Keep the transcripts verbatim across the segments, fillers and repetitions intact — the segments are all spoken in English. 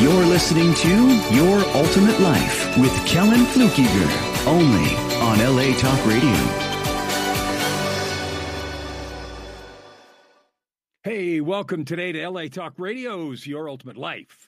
You're listening to Your Ultimate Life with Kellen Flukiger, only on L A Talk Radio. Hey, welcome today to L A Talk Radio's Your Ultimate Life.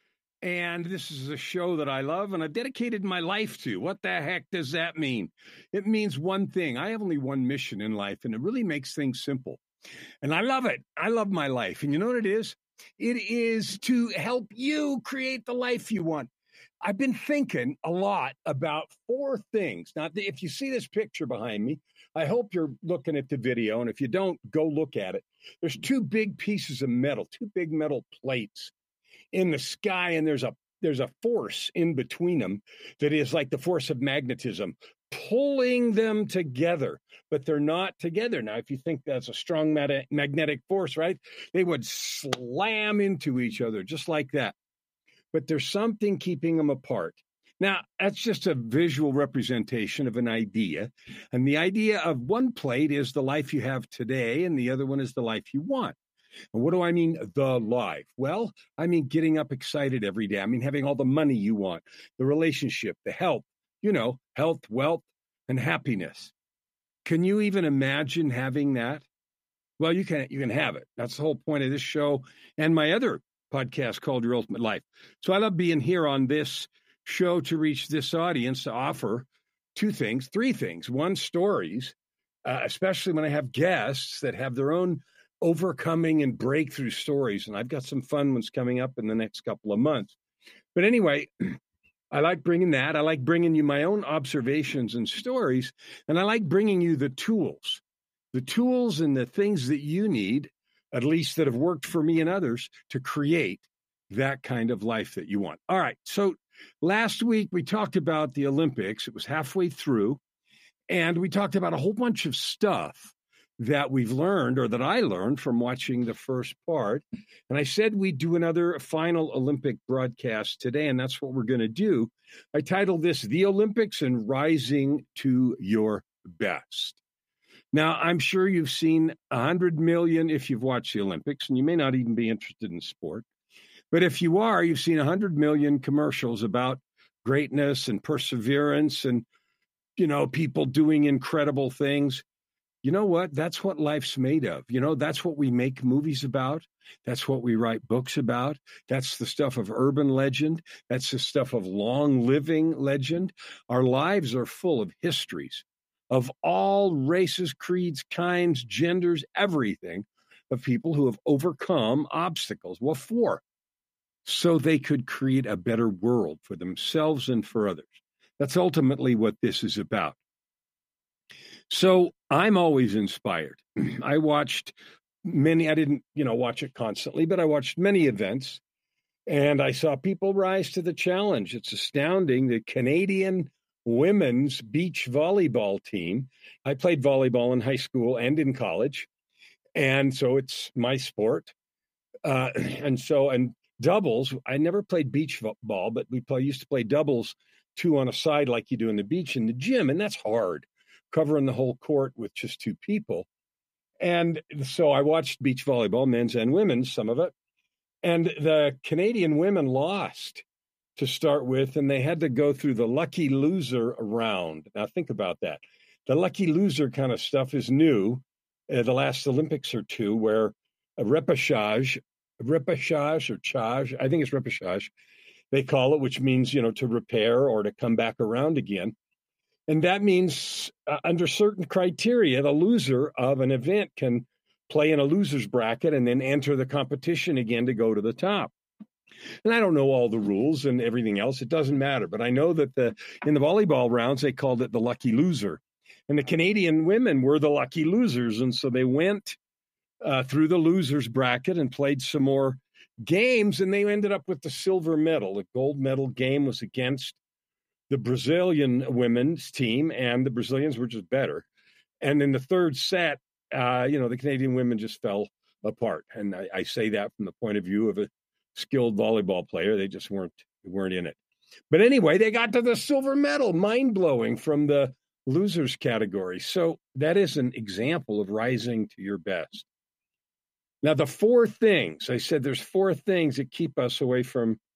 And this is a show that I love and I've dedicated my life to. What the heck does that mean? It means one thing. I have only one mission in life, and it really makes things simple. And I love it. I love my life. And you know what it is? It is to help you create the life you want. I've been thinking a lot about four things. Now, if you see this picture behind me, I hope you're looking at the video. And if you don't, go look at it. There's two big pieces of metal, two big metal plates in the sky. And there's a there's a force in between them that is like the force of magnetism, pulling them together, but they're not together. Now, if you think that's a strong mag- magnetic force, right, they would slam into each other just like that. But there's something keeping them apart. Now, that's just a visual representation of an idea. And the idea of one plate is the life you have today, and the other one is the life you want. And what do I mean, the life? Well, I mean getting up excited every day. I mean having all the money you want, the relationship, the health, you know, health, wealth, and happiness. Can you even imagine having that? Well, you can, you can have it. That's the whole point of this show and my other podcast called Your Ultimate Life. So I love being here on this show to reach this audience, to offer two things, three things. One, stories, uh, especially when I have guests that have their own overcoming and breakthrough stories. And I've got some fun ones coming up in the next couple of months. But anyway, I like bringing that. I like bringing you my own observations and stories. And I like bringing you the tools, the tools and the things that you need, at least that have worked for me and others, to create that kind of life that you want. All right. So last week we talked about the Olympics. It was halfway through. And we talked about a whole bunch of stuff that we've learned, or that I learned from watching the first part. And I said we'd do another final Olympic broadcast today, and that's what we're going to do. I titled this, The Olympics and Rising to Your Best. Now, I'm sure you've seen one hundred million if you've watched the Olympics, and you may not even be interested in sport. But if you are, you've seen one hundred million commercials about greatness and perseverance and, you know, people doing incredible things. You know what? That's what life's made of. You know, that's what we make movies about. That's what we write books about. That's the stuff of urban legend. That's the stuff of long living legend. Our lives are full of histories of all races, creeds, kinds, genders, everything, of people who have overcome obstacles. What for? So they could create a better world for themselves and for others. That's ultimately what this is about. So I'm always inspired. I watched many, I didn't, you know, watch it constantly, but I watched many events and I saw people rise to the challenge. It's astounding. The Canadian women's beach volleyball team. I played volleyball in high school and in college. And so it's my sport. Uh, and so, and doubles, I never played beach ball, but we play, used to play doubles, two on a side like you do in the beach in the gym. And that's hard, covering the whole court with just two people. And so I watched beach volleyball, men's and women's, some of it. And the Canadian women lost to start with, and they had to go through the lucky loser round. Now think about that. The lucky loser kind of stuff is new. Uh, the last Olympics or two, where a repechage, repechage or chage, I think it's repechage, they call it, which means, you know, to repair or to come back around again. And that means uh, under certain criteria, the loser of an event can play in a loser's bracket and then enter the competition again to go to the top. And I don't know all the rules and everything else. It doesn't matter. But I know that the in the volleyball rounds, they called it the lucky loser. And the Canadian women were the lucky losers. And so they went uh, through the loser's bracket and played some more games. And they ended up with the silver medal. The gold medal game was against the Brazilian women's team, and the Brazilians were just better. And in the third set, uh, you know, the Canadian women just fell apart. And I, I say that from the point of view of a skilled volleyball player. They just weren't weren't in it. But anyway, they got to the silver medal, mind-blowing, from the losers category. So that is an example of rising to your best. Now, the four things, I said there's four things that keep us away from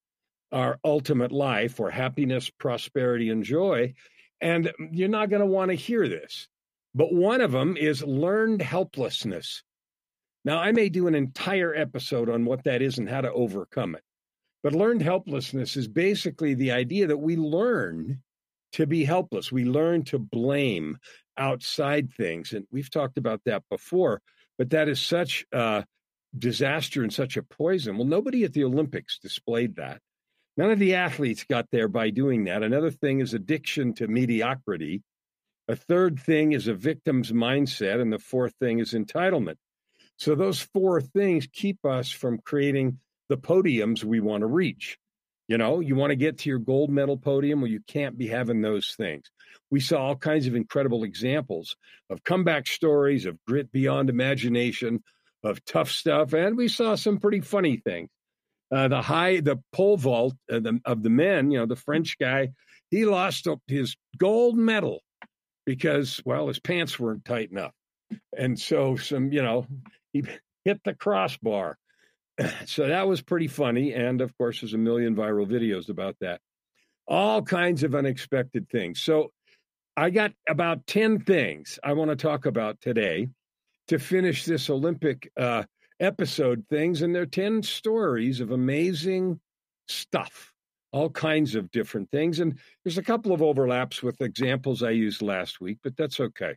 our ultimate life, or happiness, prosperity, and joy. And you're not going to want to hear this. But one of them is learned helplessness. Now, I may do an entire episode on what that is and how to overcome it. But learned helplessness is basically the idea that we learn to be helpless. We learn to blame outside things. And we've talked about that before, but that is such a disaster and such a poison. Well, nobody at the Olympics displayed that. None of the athletes got there by doing that. Another thing is addiction to mediocrity. A third thing is a victim's mindset. And the fourth thing is entitlement. So those four things keep us from creating the podiums we want to reach. You know, you want to get to your gold medal podium, well, you can't be having those things. We saw all kinds of incredible examples of comeback stories, of grit beyond imagination, of tough stuff. And we saw some pretty funny things. Uh, the high, the pole vault of the, of the men, you know, the French guy, he lost his gold medal because, well, his pants weren't tight enough. And so some, you know, he hit the crossbar. So that was pretty funny. And of course, there's a million viral videos about that. All kinds of unexpected things. So I got about ten things I want to talk about today to finish this Olympic uh, episode things. And they're ten stories of amazing stuff, all kinds of different things. And there's a couple of overlaps with examples I used last week, but that's okay.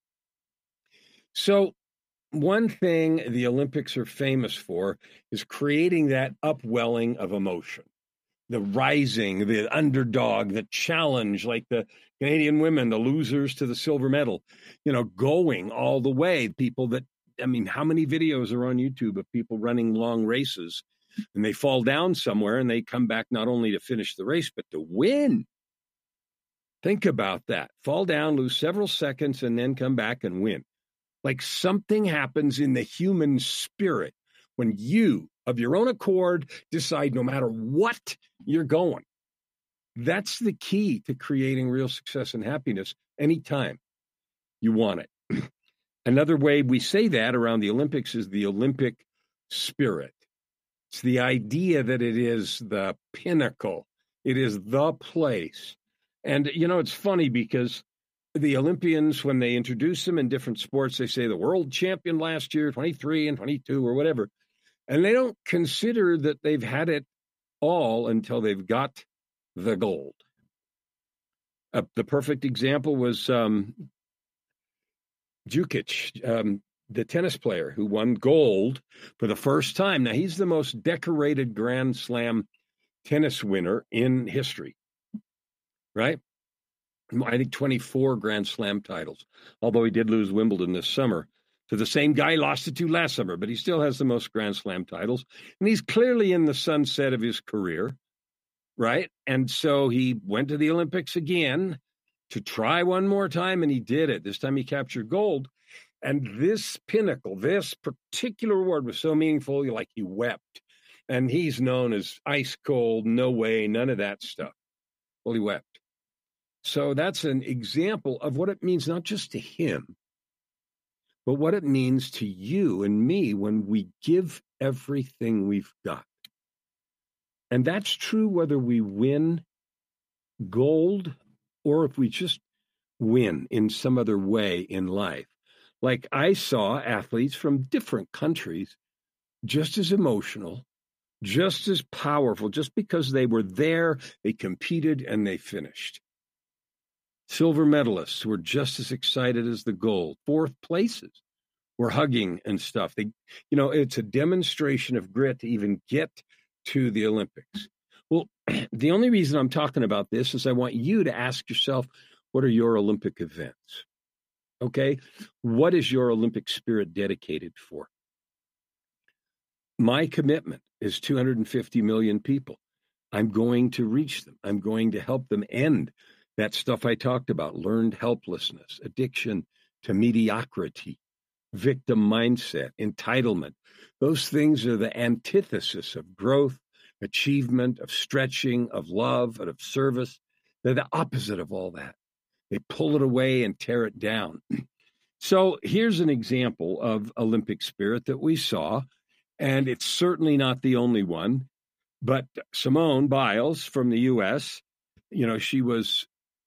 So one thing the Olympics are famous for is creating that upwelling of emotion, the rising, the underdog, the challenge, like the Canadian women, the losers to the silver medal, you know, going all the way. People that, I mean, how many videos are on YouTube of people running long races and they fall down somewhere and they come back not only to finish the race, but to win? Think about that. Fall down, lose several seconds, and then come back and win. Like something happens in the human spirit when you, of your own accord, decide no matter what, you're going. That's the key to creating real success and happiness anytime you want it. Another way we say that around the Olympics is the Olympic spirit. It's the idea that it is the pinnacle. It is the place. And, you know, it's funny because the Olympians, when they introduce them in different sports, they say the world champion last year, twenty-three and twenty-two or whatever. And they don't consider that they've had it all until they've got the gold. Uh, the perfect example was um, Djokovic, um, the tennis player who won gold for the first time. Now, he's the most decorated Grand Slam tennis winner in history, right? I think twenty-four Grand Slam titles, although he did lose Wimbledon this summer to the same guy he lost it to last summer, but he still has the most Grand Slam titles. And he's clearly in the sunset of his career, right? And so he went to the Olympics again to try one more time, and he did it. This time he captured gold. And this pinnacle, this particular award was so meaningful, like he wept. And he's known as ice cold, no way, none of that stuff. Well, he wept. So that's an example of what it means, not just to him, but what it means to you and me when we give everything we've got. And that's true whether we win gold or if we just win in some other way in life. Like I saw athletes from different countries just as emotional, just as powerful, just because they were there, they competed, and they finished. Silver medalists were just as excited as the gold. Fourth places were hugging and stuff. They, you know, it's a demonstration of grit to even get to the Olympics. Well, the only reason I'm talking about this is I want you to ask yourself, what are your Olympic events? Okay? What is your Olympic spirit dedicated for? My commitment is two hundred fifty million people. I'm going to reach them. I'm going to help them end that stuff I talked about, learned helplessness, addiction to mediocrity, victim mindset, entitlement. Those things are the antithesis of growth, achievement, of stretching, of love, and of service. They're the opposite of all that. They pull it away and tear it down. So here's an example of Olympic spirit that we saw, and it's certainly not the only one. But Simone Biles from the U S, you know, she was,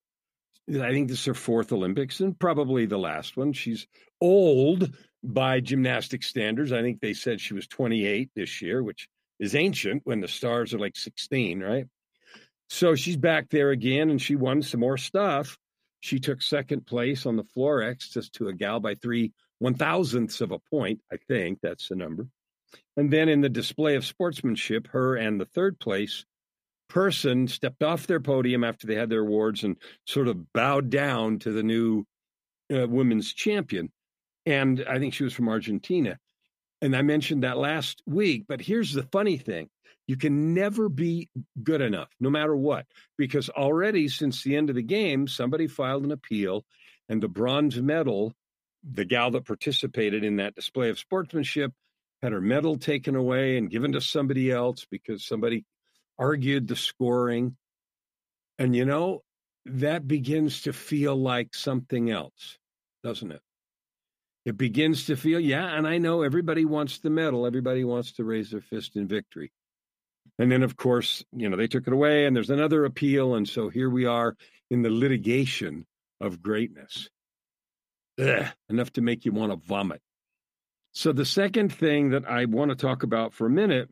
I think this is her fourth Olympics and probably the last one. She's old by gymnastic standards. I think they said she was twenty-eight this year, which is ancient when the stars are like sixteen, right? So she's back there again, and she won some more stuff. She took second place on the floor X just to a gal by three one thousandths of a point. I think that's the number. And then in the display of sportsmanship, her and the third place person stepped off their podium after they had their awards and sort of bowed down to the new uh, women's champion. And I think she was from Argentina. And I mentioned that last week. But here's the funny thing. You can never be good enough, no matter what, because already since the end of the game, somebody filed an appeal and the bronze medal, the gal that participated in that display of sportsmanship, had her medal taken away and given to somebody else because somebody argued the scoring. And, you know, that begins to feel like something else, doesn't it? It begins to feel, yeah, and I know everybody wants the medal. Everybody wants to raise their fist in victory. And then, of course, you know, they took it away and there's another appeal. And so here we are in the litigation of greatness. Ugh, enough to make you want to vomit. So the second thing that I want to talk about for a minute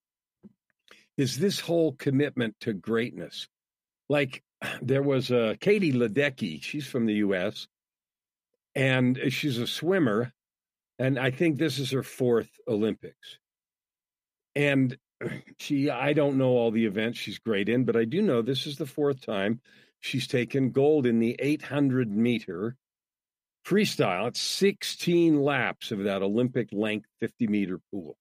is this whole commitment to greatness. Like there was a Katie Ledecky, she's from the U S, and she's a swimmer, and I think this is her fourth Olympics. And she, I don't know all the events she's great in, but I do know this is the fourth time she's taken gold in the eight hundred meter freestyle. It's sixteen laps of that Olympic length fifty meter pool.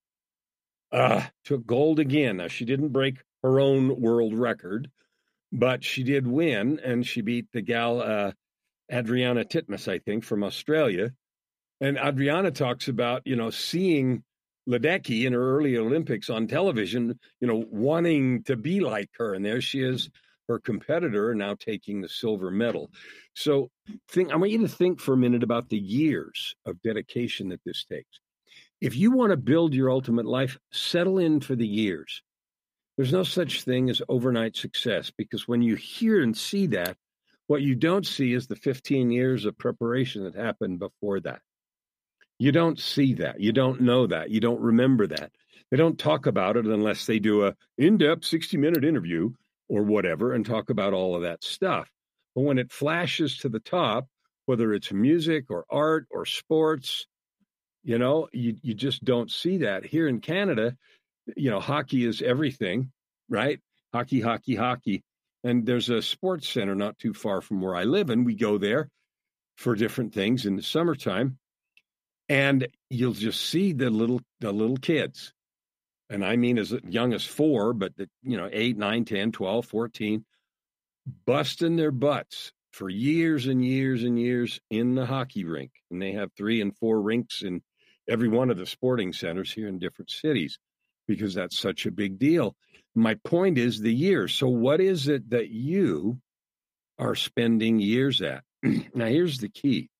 Uh, took gold again. Now, she didn't break her own world record, but she did win, and she beat the gal, uh, Adriana Titmus, I think, from Australia. And Adriana talks about, you know, seeing Ledecky in her early Olympics on television, you know, wanting to be like her. And there she is, her competitor, now taking the silver medal. So think, I want you to think for a minute about the years of dedication that this takes. If you want to build your ultimate life, settle in for the years. There's no such thing as overnight success, because when you hear and see that, what you don't see is the fifteen years of preparation that happened before that. You don't see that. You don't know that. You don't remember that. They don't talk about it unless they do a in-depth sixty-minute interview or whatever and talk about all of that stuff. But when it flashes to the top, whether it's music or art or sports, you know, you, you just don't see that. Here in Canada, you know, hockey is everything, right? Hockey, hockey, hockey. And there's a sports center not too far from where I live, and we go there for different things in the summertime. And you'll just see the little the little kids. And I mean as young as four, but, the, you know, eight, nine, ten, twelve, fourteen, busting their butts for years and years and years in the hockey rink. And they have three and four rinks in every one of the sporting centers here in different cities, because that's such a big deal. My point is the years. So what is it that you are spending years at? Now, here's the key.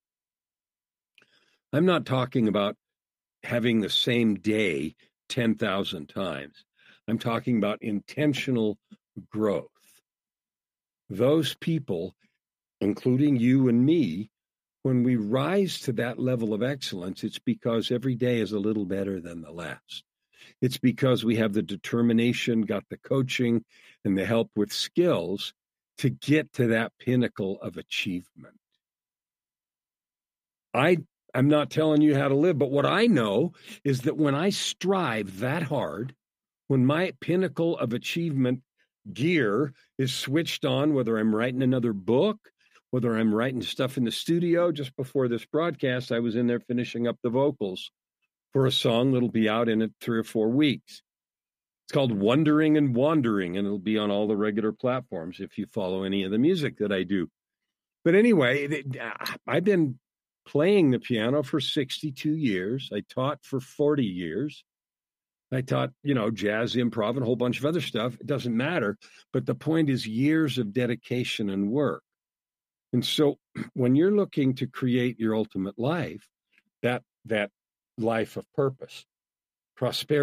I'm not talking about having the same day ten thousand times. I'm talking about intentional growth. Those people, including you and me, when we rise to that level of excellence, it's because every day is a little better than the last. It's because we have the determination, got the coaching, and the help with skills to get to that pinnacle of achievement. I, I'm not telling you how to live, but what I know is that when I strive that hard, when my pinnacle of achievement gear is switched on, whether I'm writing another book, whether I'm writing stuff in the studio. Just before this broadcast, I was in there finishing up the vocals for a song that'll be out in three or four weeks. It's called Wondering and Wandering, and it'll be on all the regular platforms if you follow any of the music that I do. But anyway, I've been playing the piano for sixty-two years. I taught for forty years. I taught, you know, jazz, improv, and a whole bunch of other stuff. It doesn't matter. But the point is years of dedication and work. And so when you're looking to create your ultimate life, that that life of purpose, prosperity,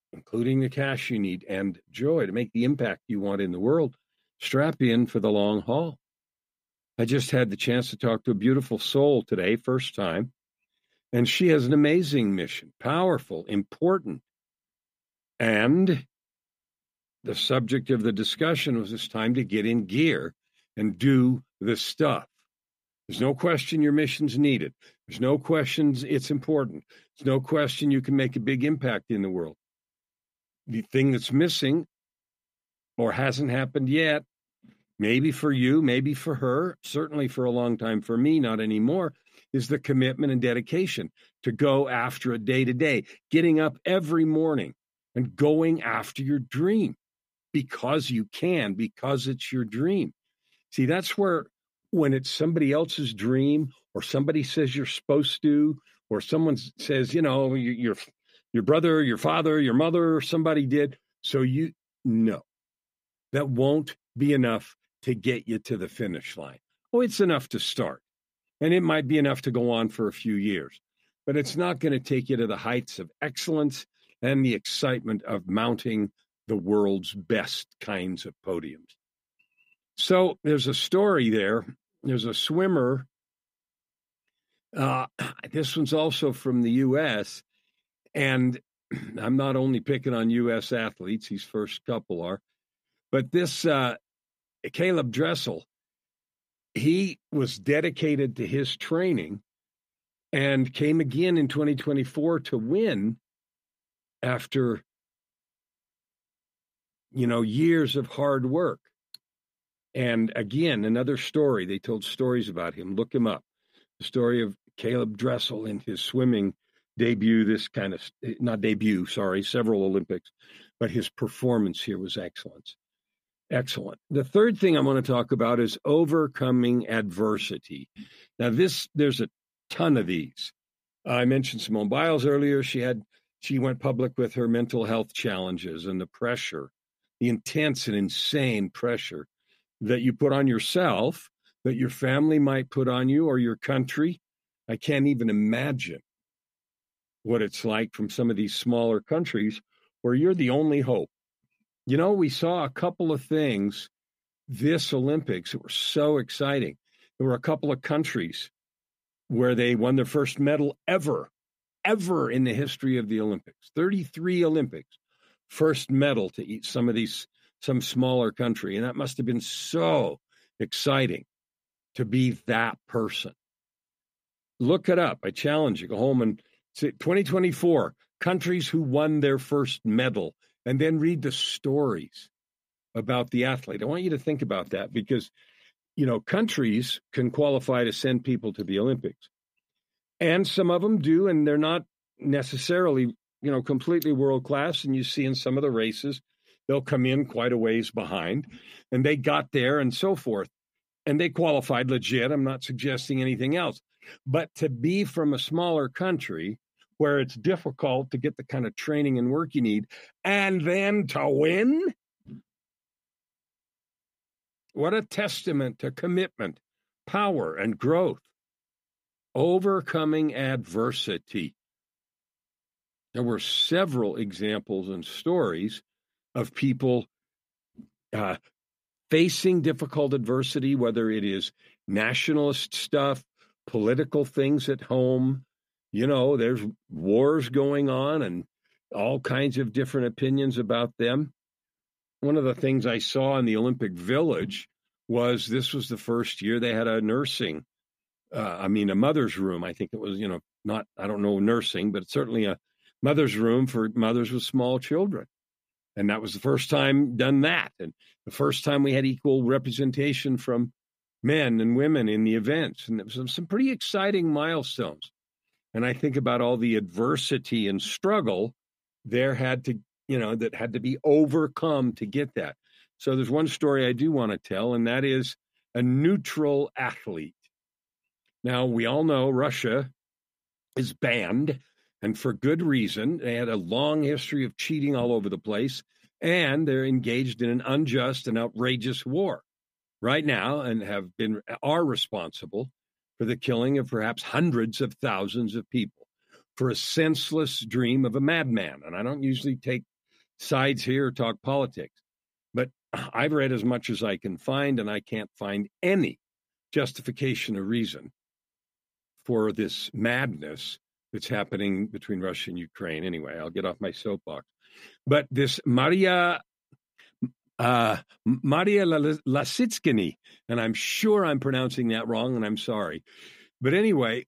including the cash you need and joy to make the impact you want in the world, strap in for the long haul. I just had the chance to talk to a beautiful soul today, first time, and she has an amazing mission, powerful, important. And the subject of the discussion was it's time to get in gear and do the stuff. There's no question your mission's needed. There's no question it's important. There's no question you can make a big impact in the world. The thing that's missing or hasn't happened yet, maybe for you, maybe for her, certainly for a long time for me, not anymore, is the commitment and dedication to go after it day to day, getting up every morning and going after your dream because you can, because it's your dream. See, that's where when it's somebody else's dream or somebody says you're supposed to, or someone says, you know, your, your, your brother, your father, your mother, somebody did. So you know, that won't be enough to get you to the finish line. Oh, it's enough to start. And it might be enough to go on for a few years, but it's not going to take you to the heights of excellence and the excitement of mounting the world's best kinds of podiums. So there's a story there. There's a swimmer. Uh, this one's also from the U S, and I'm not only picking on U S athletes, these first couple are, but this uh, Caleb Dressel, he was dedicated to his training and came again in twenty twenty-four to win after, you know, years of hard work. And again, another story. They told stories about him. Look him up. The story of Caleb Dressel in his swimming debut, this kind of, not debut, sorry, several Olympics, but his performance here was excellent. Excellent. The third thing I want to talk about is overcoming adversity. Now, this, there's a ton of these. I mentioned Simone Biles earlier. She had, she went public with her mental health challenges and the pressure, the intense and insane pressure that you put on yourself, that your family might put on you or your country. I can't even imagine what it's like from some of these smaller countries where you're the only hope. You know, we saw a couple of things this Olympics that were so exciting. There were a couple of countries where they won their first medal ever, ever in the history of the Olympics. thirty-three Olympics, first medal to each, some of these, some smaller country. And that must have been so exciting to be that person. Look it up. I challenge you. Go home and say twenty twenty-four, countries who won their first medal, and then read the stories about the athlete. I want you to think about that because, you know, countries can qualify to send people to the Olympics. And some of them do, and they're not necessarily, you know, completely world class. And you see in some of the races, they'll come in quite a ways behind, and they got there and so forth. And they qualified legit. I'm not suggesting anything else. But to be from a smaller country where it's difficult to get the kind of training and work you need, and then to win, what a testament to commitment, power, and growth. Overcoming adversity. There were several examples and stories of people uh, facing difficult adversity, whether it is nationalist stuff, political things at home. You know, there's wars going on and all kinds of different opinions about them. One of the things I saw in the Olympic Village was this was the first year they had a nursing, uh, I mean, a mother's room. I think it was, you know, not, I don't know, nursing, but certainly a mother's room for mothers with small children. And that was the first time done that. And the first time we had equal representation from men and women in the events. And it was some, some pretty exciting milestones. And I think about all the adversity and struggle there had to, you know, that had to be overcome to get that. So there's one story I do want to tell, and that is a neutral athlete. Now, we all know Russia is banned, and for good reason. They had a long history of cheating all over the place, and they're engaged in an unjust and outrageous war right now and have been, are responsible for the killing of perhaps hundreds of thousands of people for a senseless dream of a madman. And I don't usually take sides here, talk politics. But I've read as much as I can find, and I can't find any justification or reason for this madness that's happening between Russia and Ukraine. Anyway, I'll get off my soapbox. But this Maria uh, Maria Lasitskini, and I'm sure I'm pronouncing that wrong, and I'm sorry. But anyway,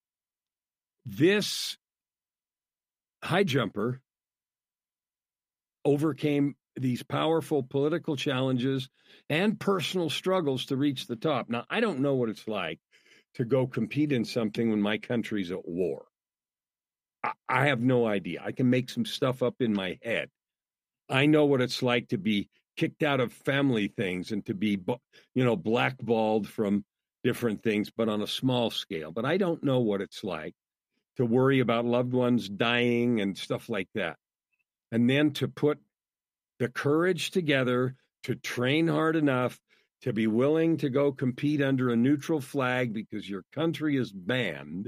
this high jumper overcame these powerful political challenges and personal struggles to reach the top. Now, I don't know what it's like to go compete in something when my country's at war. I, I have no idea. I can make some stuff up in my head. I know what it's like to be kicked out of family things and to be, you know, blackballed from different things, but on a small scale. But I don't know what it's like to worry about loved ones dying and stuff like that. And then to put the courage together to train hard enough to be willing to go compete under a neutral flag because your country is banned.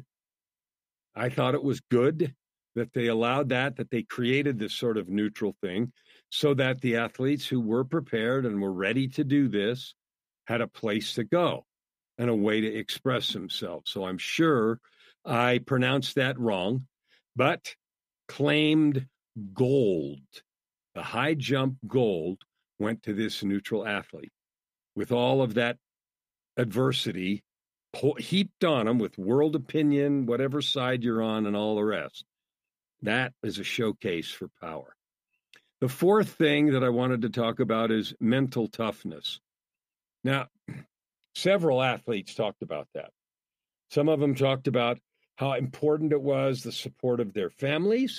I thought it was good that they allowed that, that they created this sort of neutral thing so that the athletes who were prepared and were ready to do this had a place to go and a way to express themselves. So I'm sure I pronounced that wrong, but claimed gold. The high jump gold went to this neutral athlete with all of that adversity heaped on them with world opinion, whatever side you're on, and all the rest. That is a showcase for power. The fourth thing that I wanted to talk about is mental toughness. Now, several athletes talked about that. Some of them talked about how important it was, the support of their families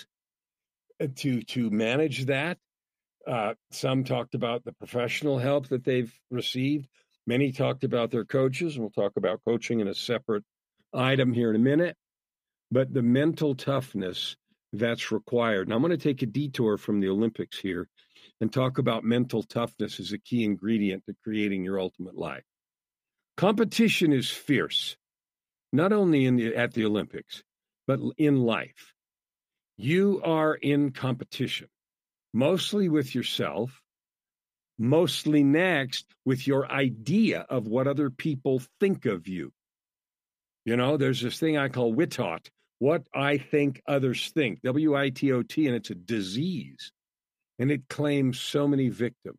to, to manage that. Uh, some talked about the professional help that they've received. Many talked about their coaches, and we'll talk about coaching in a separate item here in a minute. But the mental toughness that's required. Now, I'm going to take a detour from the Olympics here and talk about mental toughness as a key ingredient to creating your ultimate life. Competition is fierce, not only in the, at the Olympics, but in life. You are in competition. Mostly with yourself, mostly next with your idea of what other people think of you. You know, there's this thing I call WITOT, what I think others think, W I T O T, and it's a disease. And it claims so many victims.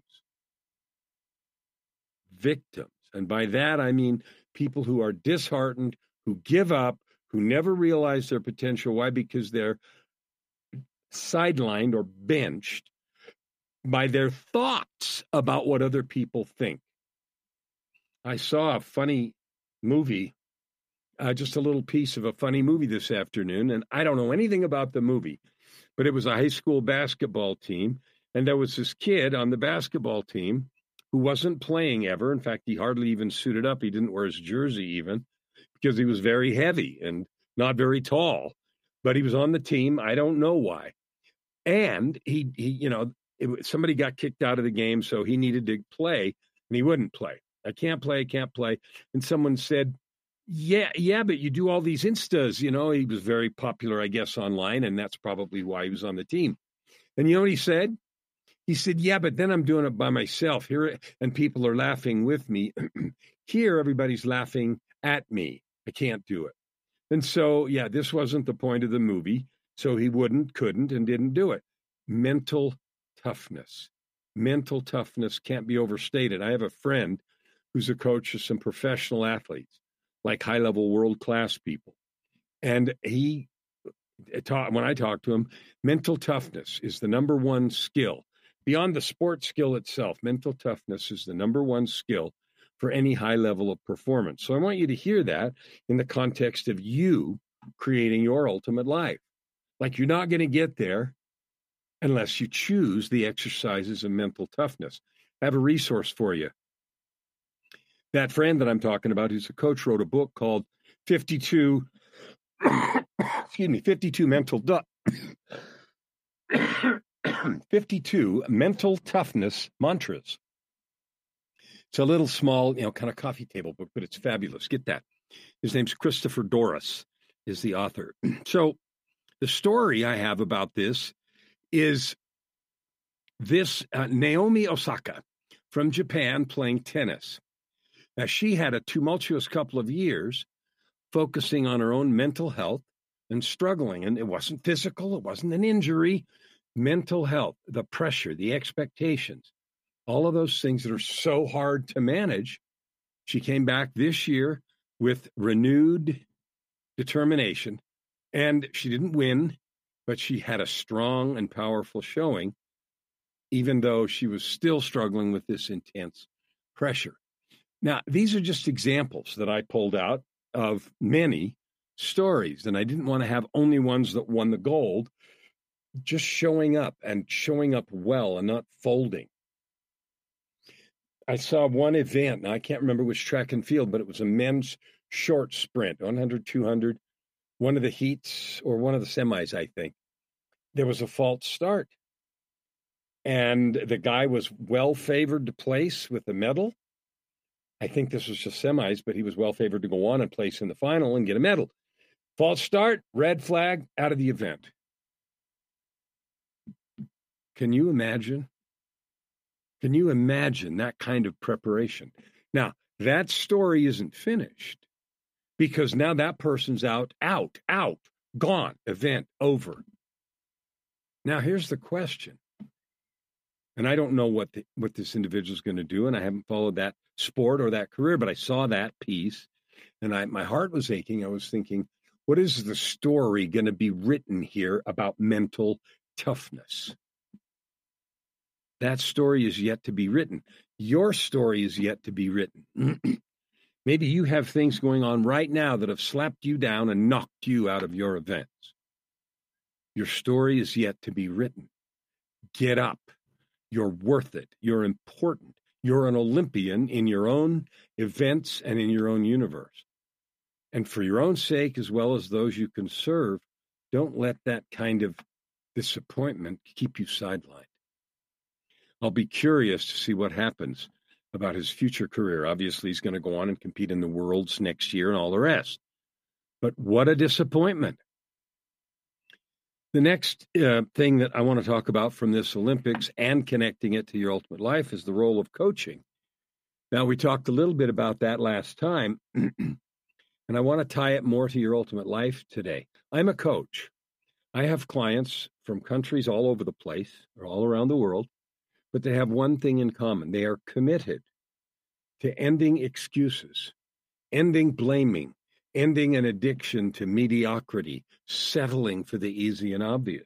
Victims. And by that, I mean people who are disheartened, who give up, who never realize their potential. Why? Because they're sidelined or benched by their thoughts about what other people think. I saw a funny movie, uh, just a little piece of a funny movie this afternoon, and I don't know anything about the movie, but it was a high school basketball team, and there was this kid on the basketball team who wasn't playing ever. In fact, he hardly even suited up. He didn't wear his jersey even because he was very heavy and not very tall, but he was on the team. I don't know why. And he, he, you know, it, somebody got kicked out of the game, so he needed to play, and he wouldn't play. I can't play, I can't play. And someone said, yeah, yeah, but you do all these Instas. You know, he was very popular, I guess, online, and that's probably why he was on the team. And you know what he said? He said, yeah, but then I'm doing it by myself here, and people are laughing with me. Here, everybody's laughing at me. I can't do it. And so, yeah, this wasn't the point of the movie. So he wouldn't, couldn't, and didn't do it. Mental toughness. Mental toughness can't be overstated. I have a friend who's a coach of some professional athletes, like high-level world-class people. And he taught, when I talked to him, mental toughness is the number one skill. Beyond the sport skill itself, mental toughness is the number one skill for any high level of performance. So I want you to hear that in the context of you creating your ultimate life. Like you're not going to get there unless you choose the exercises of mental toughness. I have a resource for you. That friend that I'm talking about, who's a coach, wrote a book called fifty-two, excuse me, fifty-two Mental du- fifty-two Mental Toughness Mantras. It's a little small, you know, kind of coffee table book, but it's fabulous. Get that. His name's Christopher Doris, is the author. So the story I have about this is This uh, Naomi Osaka from Japan playing tennis. Now, she had a tumultuous couple of years focusing on her own mental health and struggling. And it wasn't physical, it wasn't an injury. Mental health, the pressure, the expectations, all of those things that are so hard to manage. She came back this year with renewed determination, and she didn't win, but she had a strong and powerful showing, even though she was still struggling with this intense pressure. Now, these are just examples that I pulled out of many stories, and I didn't want to have only ones that won the gold, just showing up and showing up well and not folding. I saw one event, now I can't remember which track and field, but it was a men's short sprint, one hundred, two hundred, one of the heats or one of the semis, I think. There was a false start. And the guy was well favored to place with the medal. I think this was just semis, but he was well favored to go on and place in the final and get a medal. False start, red flag, out of the event. Can you imagine? Can you imagine that kind of preparation? Now, that story isn't finished because now that person's out, out, out, gone, event over. Now, here's the question. And I don't know what the, what this individual is going to do, and I haven't followed that sport or that career, but I saw that piece, and I, my heart was aching. I was thinking, what is the story going to be written here about mental toughness? That story is yet to be written. Your story is yet to be written. Maybe you have things going on right now that have slapped you down and knocked you out of your events. Your story is yet to be written. Get up. You're worth it. You're important. You're an Olympian in your own events and in your own universe. And for your own sake, as well as those you can serve, don't let that kind of disappointment keep you sidelined. I'll be curious to see what happens about his future career. Obviously, he's going to go on and compete in the Worlds next year and all the rest. But what a disappointment. The next uh, thing that I want to talk about from this Olympics and connecting it to your ultimate life is the role of coaching. Now, we talked a little bit about that last time, and I want to tie it more to your ultimate life today. I'm a coach. I have clients from countries all over the place, or all around the world, but they have one thing in common. They are committed to ending excuses, ending blaming, ending an addiction to mediocrity, settling for the easy and obvious.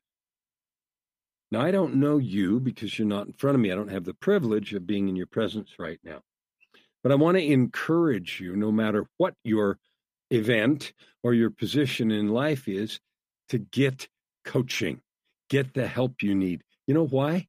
Now, I don't know you because you're not in front of me. I don't have the privilege of being in your presence right now. But I want to encourage you, no matter what your event or your position in life is, to get coaching, get the help you need. You know why?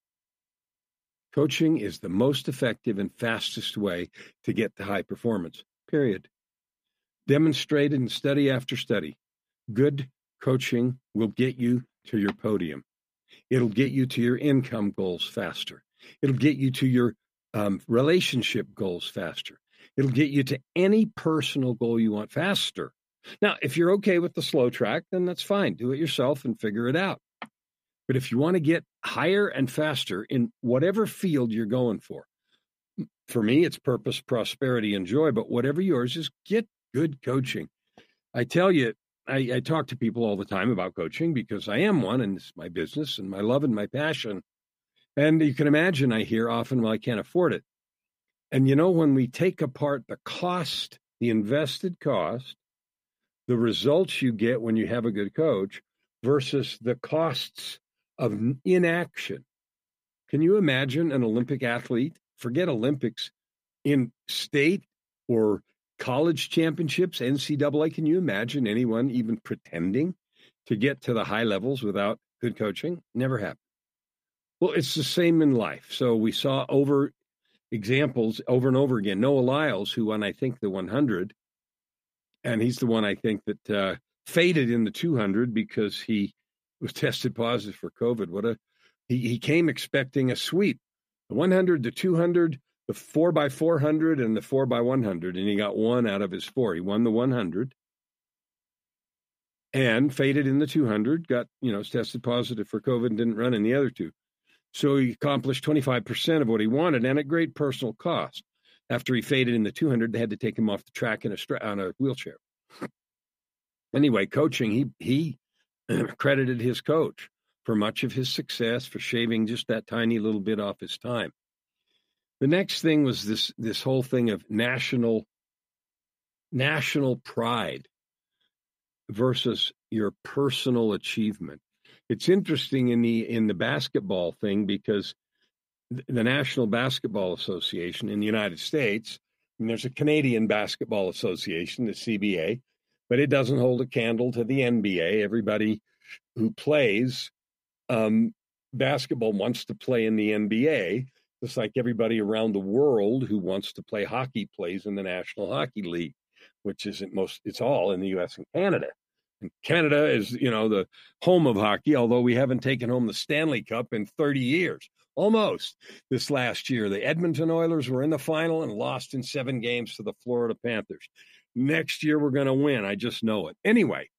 Coaching is the most effective and fastest way to get to high performance, period. Demonstrated in study after study. Good coaching will get you to your podium. It'll get you to your income goals faster. It'll get you to your um, relationship goals faster. It'll get you to any personal goal you want faster. Now, if you're okay with the slow track, then that's fine. Do it yourself and figure it out. But if you want to get higher and faster in whatever field you're going for, for me, it's purpose, prosperity, and joy. But whatever yours is, get good coaching. I tell you, I, I talk to people all the time about coaching because I am one, and it's my business and my love and my passion. And you can imagine I hear often, well, I can't afford it. And, you know, when we take apart the cost, the invested cost, the results you get when you have a good coach versus the costs of inaction. Can you imagine an Olympic athlete, forget Olympics, in state or college championships, N C double A? Can you imagine anyone even pretending to get to the high levels without good coaching? Never happened. Well, it's the same in life. So we saw over examples over and over again. Noah Lyles, who won, I think, the one hundred, and he's the one I think that uh, faded in the two hundred because he was tested positive for COVID. What a he, he came expecting a sweep. The one hundred, the two hundred, the four by four hundred, and the four by one hundred, and he got one out of his four. He won the one hundred and faded in the two hundred, got, you know, tested positive for COVID and didn't run in the other two. So he accomplished twenty-five percent of what he wanted, and at great personal cost. After he faded in the two hundred, they had to take him off the track in a stra- on a wheelchair. Anyway, coaching, he he credited his coach for much of his success, for shaving just that tiny little bit off his time. The next thing was this this whole thing of national national pride versus your personal achievement. It's interesting in the in the basketball thing, because the National Basketball Association in the United States, and there's a Canadian Basketball Association, the C B A, but it doesn't hold a candle to the N B A. Everybody who plays um, basketball wants to play in the N B A, just like everybody around the world who wants to play hockey plays in the National Hockey League, which isn't most, it's all in the U S and Canada. And Canada is, you know, the home of hockey, although we haven't taken home the Stanley Cup in thirty years. Almost this last year. The Edmonton Oilers were in the final and lost in seven games to the Florida Panthers. Next year, we're going to win. I just know it. Anyway,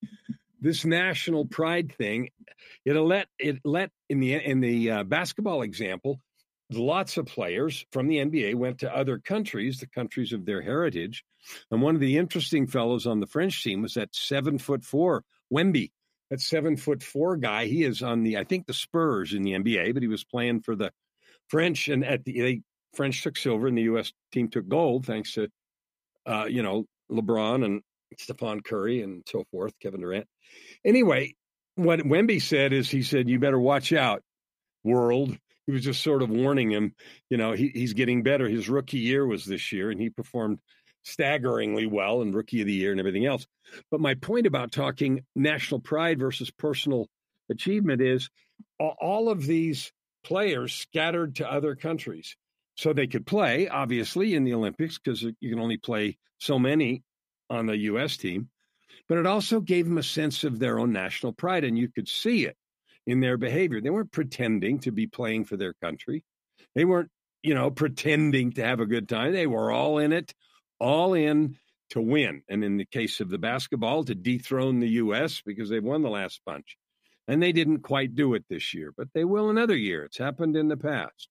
this national pride thing, it let, it let in the, in the uh, basketball example, lots of players from the N B A went to other countries, the countries of their heritage. And one of the interesting fellows on the French team was that seven foot four, Wemby. That seven foot four guy, he is on the, I think the Spurs in the N B A, but he was playing for the French, and at the they, French took silver and the U S team took gold, thanks to, uh, you know, LeBron and Stephon Curry and so forth, Kevin Durant. Anyway, what Wemby said is, he said, you better watch out, world. He was just sort of warning him, you know, he, he's getting better. His rookie year was this year, and he performed staggeringly well in Rookie of the Year and everything else. But my point about talking national pride versus personal achievement is all of these players scattered to other countries so they could play, obviously, in the Olympics, because you can only play so many on the U S team. But it also gave them a sense of their own national pride, and you could see it in their behavior. They weren't pretending to be playing for their country. They weren't, you know, pretending to have a good time. They were all in it, all in to win. And in the case of the basketball, to dethrone the U S, because they've won the last bunch. And they didn't quite do it this year, but they will another year. It's happened in the past.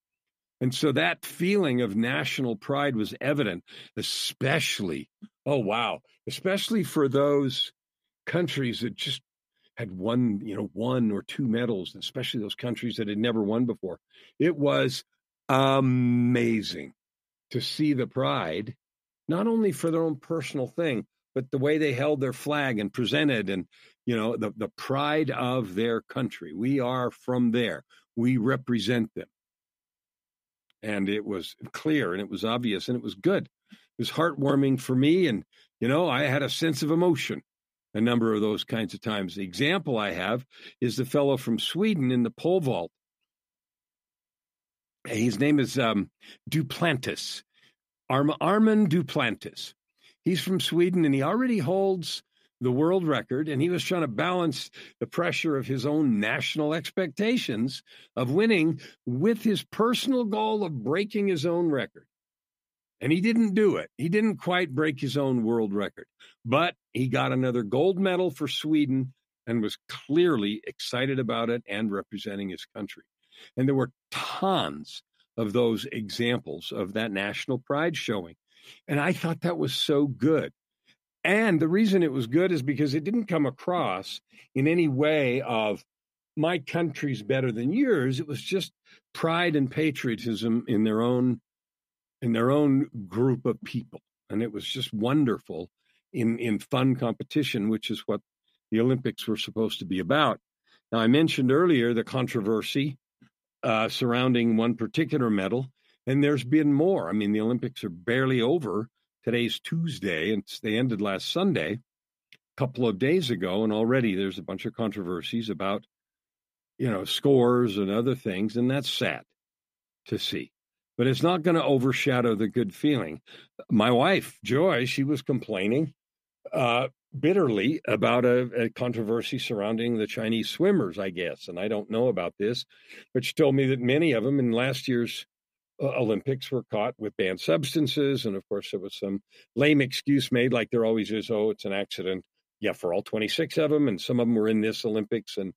And so that feeling of national pride was evident, especially, oh, wow, especially for those countries that just had won, you know, one or two medals, especially those countries that had never won before. It was amazing to see the pride, not only for their own personal thing, but the way they held their flag and presented, and, you know, the, the pride of their country. We are from there. We represent them. And it was clear, and it was obvious, and it was good. It was heartwarming for me. And, you know, I had a sense of emotion a number of those kinds of times. The example I have is the fellow from Sweden in the pole vault. His name is um, Duplantis, Arm- Armand Duplantis. He's from Sweden, and he already holds the world record, and he was trying to balance the pressure of his own national expectations of winning with his personal goal of breaking his own record. And he didn't do it. He didn't quite break his own world record, but he got another gold medal for Sweden and was clearly excited about it and representing his country. And there were tons of those examples of that national pride showing. And I thought that was so good. And the reason it was good is because it didn't come across in any way of my country's better than yours. It was just pride and patriotism in their own in their own group of people. And it was just wonderful in, in fun competition, which is what the Olympics were supposed to be about. Now, I mentioned earlier the controversy uh, surrounding one particular medal, and there's been more. I mean, the Olympics are barely over. Today's Tuesday, and they ended last Sunday, a couple of days ago, and already there's a bunch of controversies about, you know, scores and other things, and that's sad to see. But it's not going to overshadow the good feeling. My wife, Joy, she was complaining uh, bitterly about a, a controversy surrounding the Chinese swimmers, I guess, and I don't know about this, but she told me that many of them in last year's Uh, Olympics were caught with banned substances. And of course, there was some lame excuse made, like there always is. Oh, it's an accident. Yeah, for all twenty-six of them. And some of them were in this Olympics. And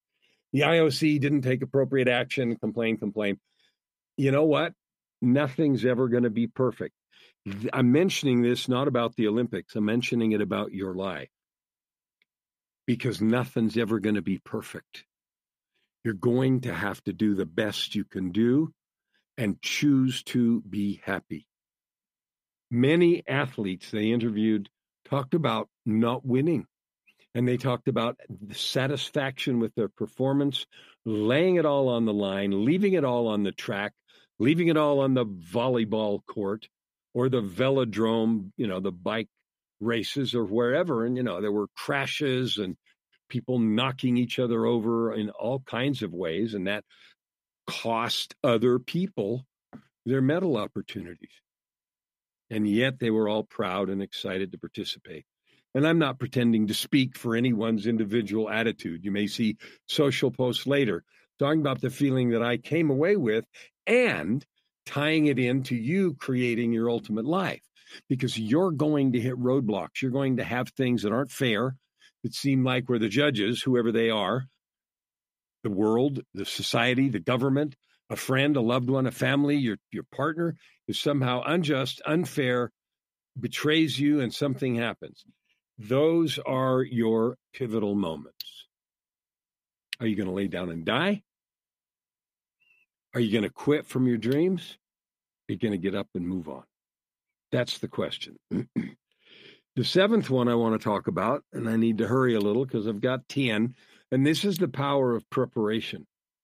The I O C didn't take appropriate action, complain, complain. You know what? Nothing's ever going to be perfect. I'm mentioning this not about the Olympics. I'm mentioning it about your life. Because nothing's ever going to be perfect. You're going to have to do the best you can do and choose to be happy. Many athletes they interviewed talked about not winning. And they talked about the satisfaction with their performance, laying it all on the line, leaving it all on the track, leaving it all on the volleyball court or the velodrome, you know, the bike races or wherever. And, you know, there were crashes and people knocking each other over in all kinds of ways. And that cost other people their medal opportunities. And yet they were all proud and excited to participate. And I'm not pretending to speak for anyone's individual attitude. You may see social posts later talking about the feeling that I came away with and tying it into you creating your ultimate life. Because you're going to hit roadblocks. You're going to have things that aren't fair, that seem like we're the judges, whoever they are, the world, the society, the government, a friend, a loved one, a family, your, your partner is somehow unjust, unfair, betrays you, and something happens. Those are your pivotal moments. Are you going to lay down and die? Are you going to quit from your dreams? Are you going to get up and move on? That's the question. The seventh one I want to talk about, and I need to hurry a little because I've got ten, and this is the power of preparation.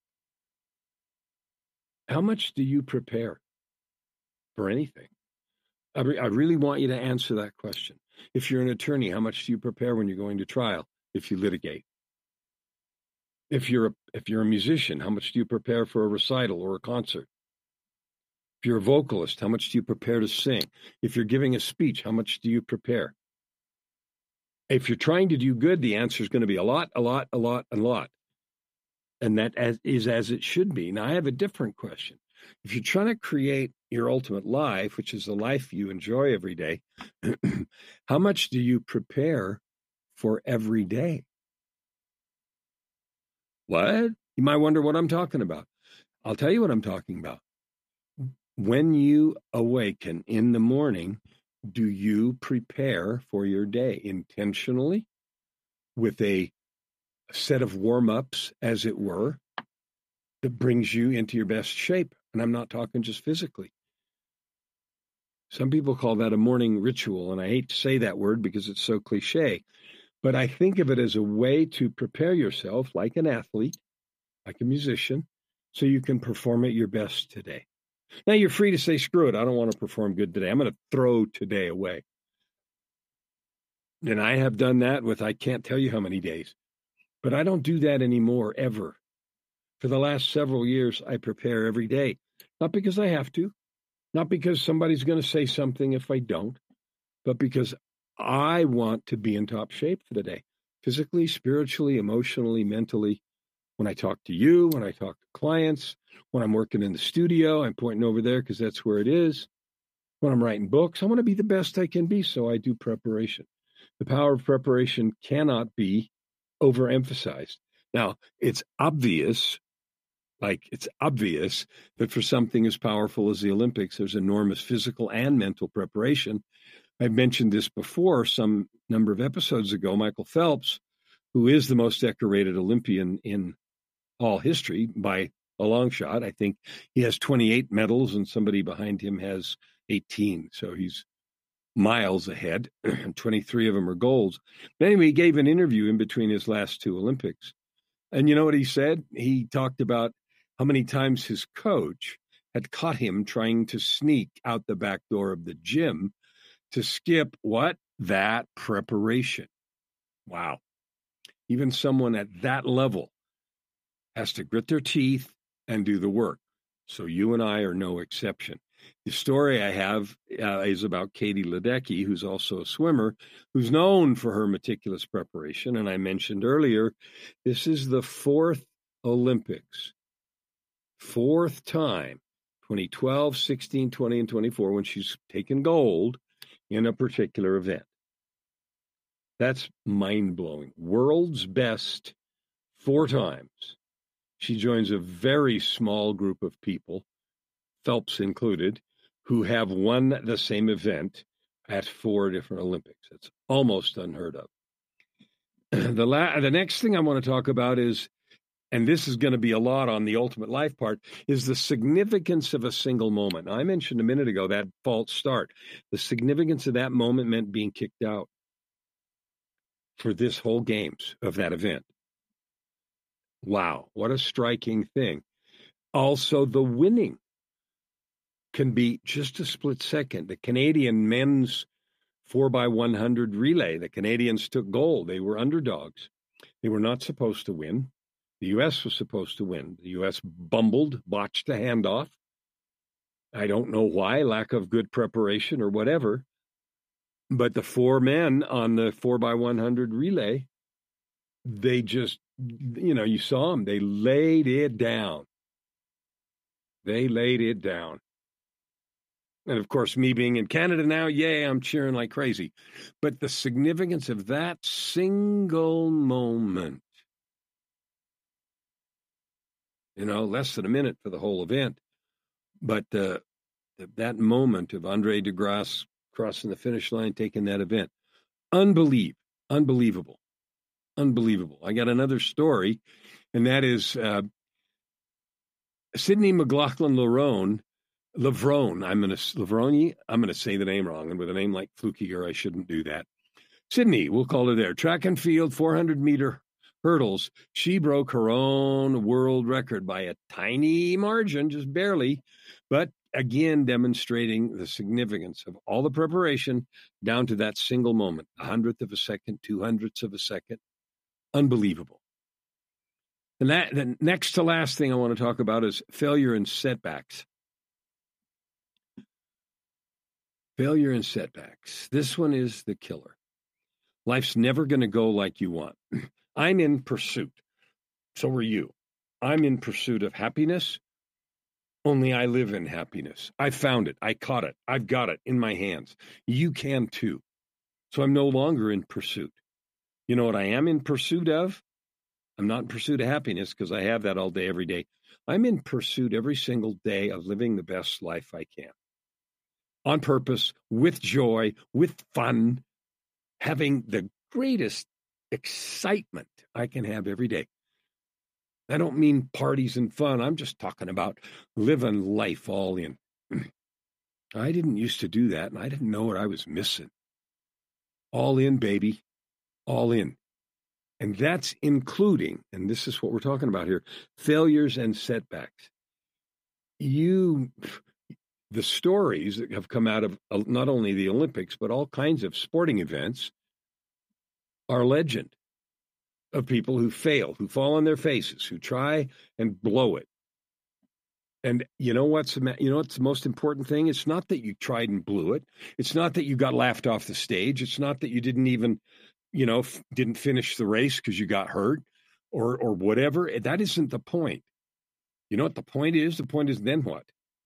How much do you prepare for anything? I, re- I really want you to answer that question. If you're an attorney, how much do you prepare when you're going to trial, if you litigate? If you're a, if you're a musician, how much do you prepare for a recital or a concert? If you're a vocalist, how much do you prepare to sing? If you're giving a speech, how much do you prepare? If you're trying to do good, the answer is going to be a lot, a lot, a lot, a lot. And that as, is as it should be. Now, I have a different question. If you're trying to create your ultimate life, which is the life you enjoy every day, how much do you prepare for every day? What? You might wonder what I'm talking about. I'll tell you what I'm talking about. When you awaken in the morning, do you prepare for your day intentionally with a set of warm-ups, as it were, that brings you into your best shape? And I'm not talking just physically. Some people call that a morning ritual, and I hate to say that word because it's so cliche, but I think of it as a way to prepare yourself like an athlete, like a musician, so you can perform at your best today. Now, you're free to say, screw it, I don't want to perform good today. I'm going to throw today away. And I have done that with I can't tell you how many days. But I don't do that anymore, ever. For the last several years, I prepare every day. Not because I have to, not because somebody's going to say something if I don't, but because I want to be in top shape for the day. Physically, spiritually, emotionally, mentally. When I talk to you, when I talk to clients, when I'm working in the studio, I'm pointing over there because that's where it is. When I'm writing books, I want to be the best I can be, so I do preparation. The power of preparation cannot be overemphasized. Now, it's obvious, like it's obvious that for something as powerful as the Olympics, there's enormous physical and mental preparation. I've mentioned this before some number of episodes ago. Michael Phelps, who is the most decorated Olympian in all history by a long shot. I think he has twenty-eight medals and somebody behind him has eighteen. So he's miles ahead. twenty-three of them are golds. But anyway, he gave an interview in between his last two Olympics. And you know what he said? He talked about how many times his coach had caught him trying to sneak out the back door of the gym to skip what? That preparation. Wow. Even someone at that level has to grit their teeth and do the work. So you and I are no exception. The story I have uh, is about Katie Ledecky, who's also a swimmer, who's known for her meticulous preparation. And I mentioned earlier, this is the fourth Olympics, fourth time, twenty twelve, sixteen, twenty, and twenty-four, when she's taken gold in a particular event. That's mind-blowing. World's best four times. She joins a very small group of people, Phelps included, who have won the same event at four different Olympics. It's almost unheard of. The, la- the next thing I want to talk about is, and this is going to be a lot on the ultimate life part, is the significance of a single moment. Now, I mentioned a minute ago that false start. The significance of that moment meant being kicked out for this whole games of that event. Wow, what a striking thing. Also, the winning can be just a split second. The Canadian men's four by one hundred relay, the Canadians took gold. They were underdogs. They were not supposed to win. The U S was supposed to win. The U S bumbled, botched the handoff. I don't know why, lack of good preparation or whatever. But the four men on the four by one hundred relay, they just, you know, you saw them. They laid it down. They laid it down. And of course, me being in Canada now, yay, I'm cheering like crazy. But the significance of that single moment, you know, less than a minute for the whole event, but uh, that moment of Andre DeGrasse crossing the finish line, taking that event, unbelievable, unbelievable, unbelievable. I got another story, and that is uh, Sydney McLaughlin-Levrone. Levrone, I'm going to Levrone. I'm going to say the name wrong, and with a name like Flukiger, I shouldn't do that. Sydney, we'll call her there. Track and field, four hundred meter hurdles. She broke her own world record by a tiny margin, just barely, but again demonstrating the significance of all the preparation down to that single moment, a hundredth of a second, two hundredths of a second. Unbelievable. And that the next to last thing I want to talk about is failure and setbacks. Failure and setbacks. This one is the killer. Life's never going to go like you want. I'm in pursuit. So are you. I'm in pursuit of happiness. Only I live in happiness. I found it. I caught it. I've got it in my hands. You can too. So I'm no longer in pursuit. You know what I am in pursuit of? I'm not in pursuit of happiness because I have that all day, every day. I'm in pursuit every single day of living the best life I can. On purpose, with joy, with fun, having the greatest excitement I can have every day. I don't mean parties and fun. I'm just talking about living life all in. I didn't used to do that, and I didn't know what I was missing. All in, baby. All in. And that's including, and this is what we're talking about here, failures and setbacks. You... The stories that have come out of not only the Olympics, but all kinds of sporting events are legend of people who fail, who fall on their faces, who try and blow it. And you know what's you know what's the most important thing? It's not that you tried and blew it. It's not that you got laughed off the stage. It's not that you didn't even, you know, f- didn't finish the race because you got hurt or or whatever. That isn't the point. You know what the point is? The point is then what?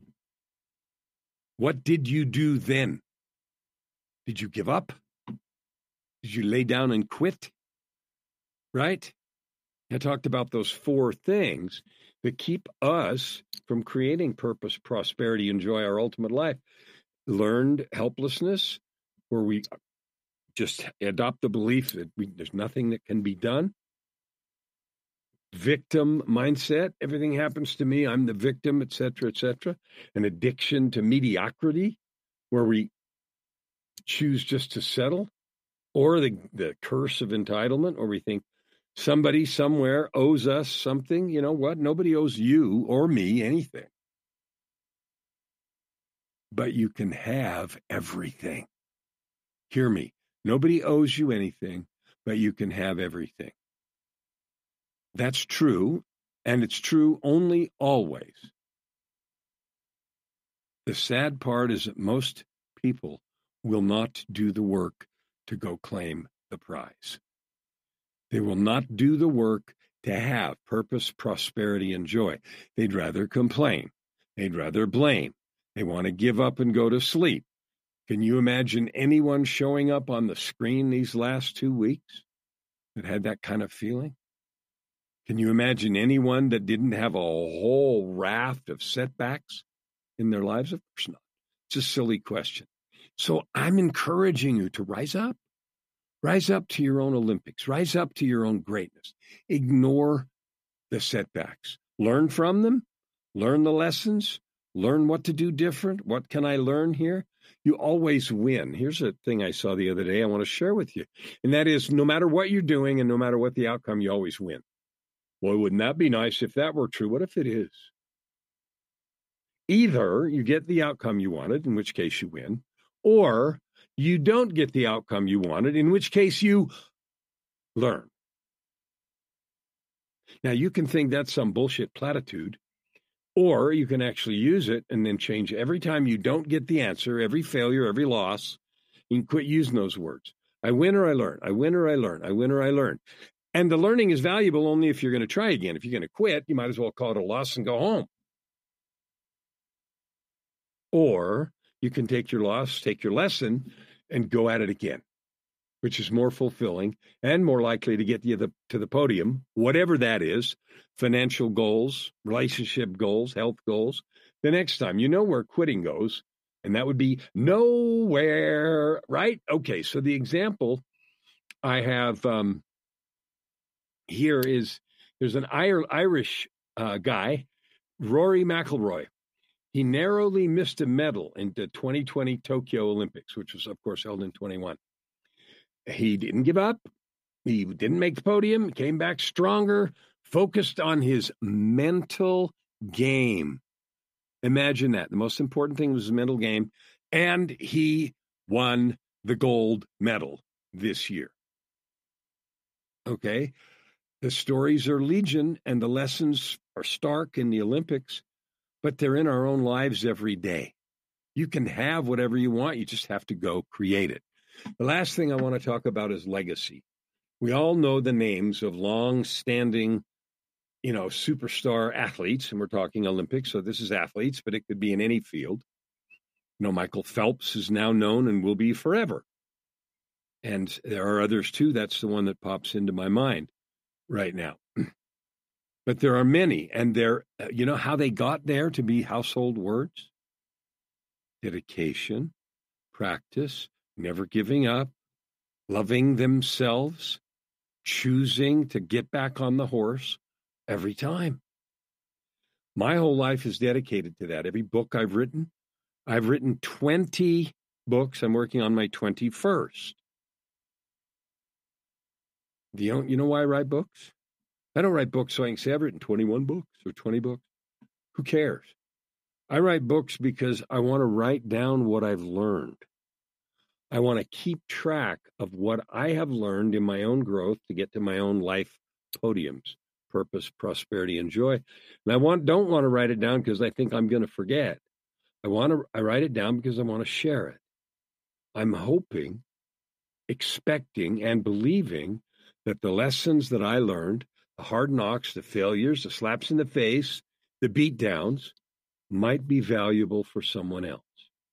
What did you do then? Did you give up? Did you lay down and quit? Right? I talked about those four things that keep us from creating purpose, prosperity, and joy, our ultimate life. Learned helplessness, where we just adopt the belief that we, there's nothing that can be done. Victim mindset, everything happens to me, I'm the victim, et cetera, et cetera. An addiction to mediocrity, where we choose just to settle, or the, the curse of entitlement, where we think somebody somewhere owes us something. You know what? Nobody owes you or me anything. But you can have everything. Hear me. Nobody owes you anything, but you can have everything. That's true, and it's true only always. The sad part is that most people will not do the work to go claim the prize. They will not do the work to have purpose, prosperity, and joy. They'd rather complain. They'd rather blame. They want to give up and go to sleep. Can you imagine anyone showing up on the screen these last two weeks that had that kind of feeling? Can you imagine anyone that didn't have a whole raft of setbacks in their lives? Of course not. It's a silly question. So I'm encouraging you to rise up. Rise up to your own Olympics. Rise up to your own greatness. Ignore the setbacks. Learn from them. Learn the lessons. Learn what to do different. What can I learn here? You always win. Here's a thing I saw the other day I want to share with you. And that is, no matter what you're doing and no matter what the outcome, you always win. Boy, wouldn't that be nice if that were true? What if it is? Either you get the outcome you wanted, in which case you win, or you don't get the outcome you wanted, in which case you learn. Now, you can think that's some bullshit platitude, or you can actually use it and then change it. Every time you don't get the answer, every failure, every loss, you can quit using those words. I win or I learn. I win or I learn. I win or I learn. And the learning is valuable only if you're going to try again. If you're going to quit, you might as well call it a loss and go home. Or you can take your loss, take your lesson, and go at it again, which is more fulfilling and more likely to get you the, to the podium, whatever that is, financial goals, relationship goals, health goals. The next time, you know where quitting goes, and that would be nowhere, right? Okay, so the example I have um, here is, there's an Irish uh, guy, Rory McIlroy. He narrowly missed a medal in the twenty twenty Tokyo Olympics, which was, of course, held in twenty-one. He didn't give up. He didn't make the podium. Came back stronger, focused on his mental game. Imagine that. The most important thing was his mental game. And he won the gold medal this year. Okay? The stories are legion and the lessons are stark in the Olympics, but they're in our own lives every day. You can have whatever you want. You just have to go create it. The last thing I want to talk about is legacy. We all know the names of long-standing, you know, superstar athletes, and we're talking Olympics, so this is athletes, but it could be in any field. You know, Michael Phelps is now known and will be forever. And there are others too. That's the one that pops into my mind right now. But there are many, and they're, you know how they got there to be household words? Dedication, practice, never giving up, loving themselves, choosing to get back on the horse every time. My whole life is dedicated to that. Every book I've written, I've written twenty books. I'm working on my twenty-first. Do you know, you know why I write books? I don't write books so I can say I've written twenty-one books or twenty books. Who cares? I write books because I want to write down what I've learned. I want to keep track of what I have learned in my own growth to get to my own life podiums, purpose, prosperity, and joy. And I want don't want to write it down because I think I'm going to forget. I want to I write it down because I want to share it. I'm hoping, expecting, and believing that the lessons that I learned, the hard knocks, the failures, the slaps in the face, the beat downs, might be valuable for someone else.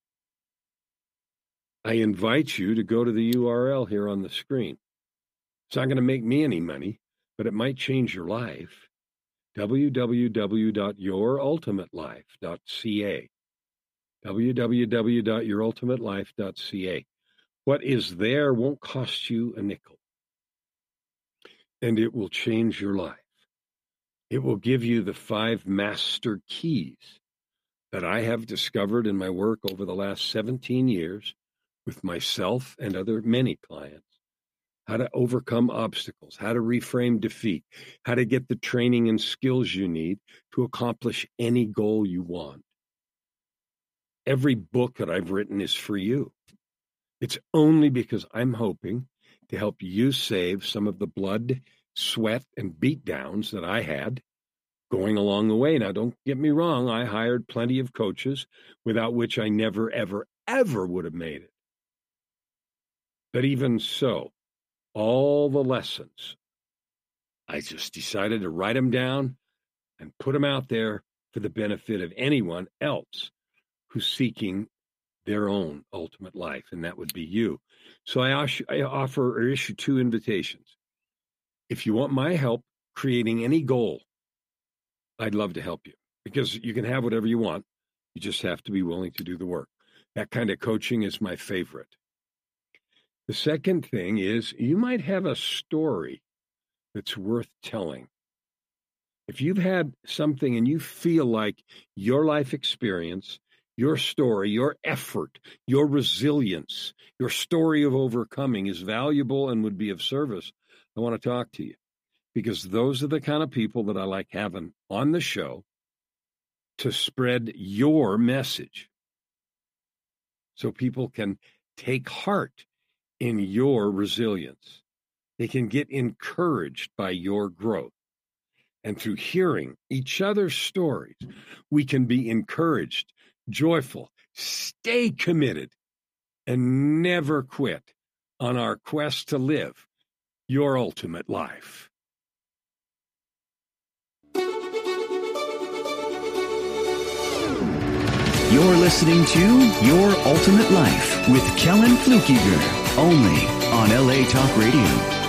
I invite you to go to the U R L here on the screen. It's not going to make me any money, but it might change your life. w w w dot your ultimate life dot c a. w w w dot your ultimate life dot c a. What is there won't cost you a nickel. And it will change your life. It will give you the five master keys that I have discovered in my work over the last seventeen years with myself and other many clients. How to overcome obstacles, how to reframe defeat, how to get the training and skills you need to accomplish any goal you want. Every book that I've written is for you. It's only because I'm hoping to help you save some of the blood, sweat, and beatdowns that I had going along the way. Now, don't get me wrong. I hired plenty of coaches without which I never, ever, ever would have made it. But even so, all the lessons, I just decided to write them down and put them out there for the benefit of anyone else who's seeking their own ultimate life, and that would be you. So I, I offer or issue two invitations. If you want my help creating any goal, I'd love to help you, because you can have whatever you want. You just have to be willing to do the work. That kind of coaching is my favorite. The second thing is you might have a story that's worth telling. If you've had something and you feel like your life experience, your story, your effort, your resilience, your story of overcoming is valuable and would be of service, I want to talk to you, because those are the kind of people that I like having on the show to spread your message so people can take heart in your resilience. They can get encouraged by your growth. And through hearing each other's stories, we can be encouraged, joyful, stay committed, and never quit on our quest to live your ultimate life. You're listening to Your Ultimate Life with Kellen Flukiger, only on L A Talk Radio.